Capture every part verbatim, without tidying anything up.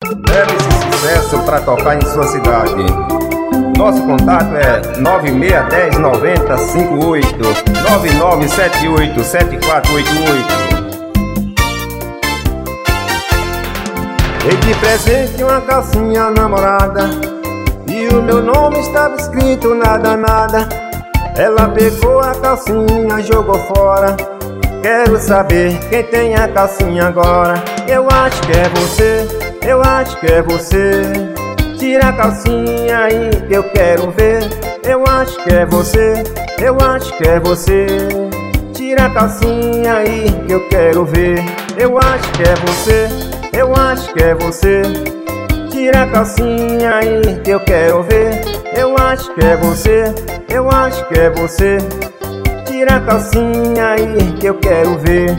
Leve esse sucesso para tocar em sua cidade. Nosso contato é nove seis um zero nove zero cinco oito nove nove sete oito sete quatro oito oito. Dei de presente uma calcinha namorada e o meu nome estava escrito nada nada. Ela pegou a calcinha, jogou fora. Quero saber quem tem a calcinha agora. Eu acho que é você, eu acho que é você. Tira a calcinha aí que eu quero ver. Eu acho que é você, eu acho que é você. Tira a calcinha aí que eu quero ver. Eu acho que é você, eu acho que é você. Tira a calcinha aí que eu quero ver. Eu acho que é você, eu acho que é você. Tira a calcinha aí que eu quero ver.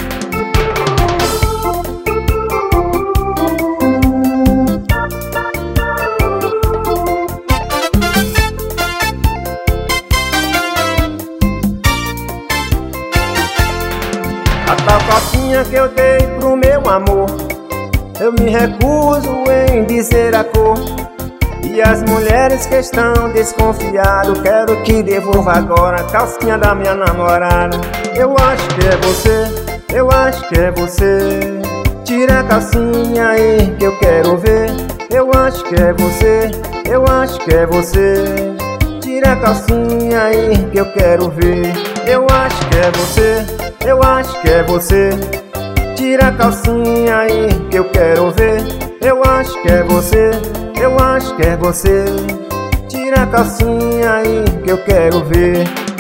A tal calcinha que eu dei pro meu amor, eu me recuso em dizer a cor. E as mulheres que estão desconfiadas, quero que devolva agora a calcinha da minha namorada. Eu acho que é você, eu acho que é você. Tira a calcinha aí que eu quero ver. Eu acho que é você, eu acho que é você. Tira a calcinha aí que eu quero ver. Eu acho que é você, eu acho que é você. Tira a calcinha aí que eu quero ver. Eu acho que é você, eu acho que é você. Tira a calcinha aí que eu quero ver.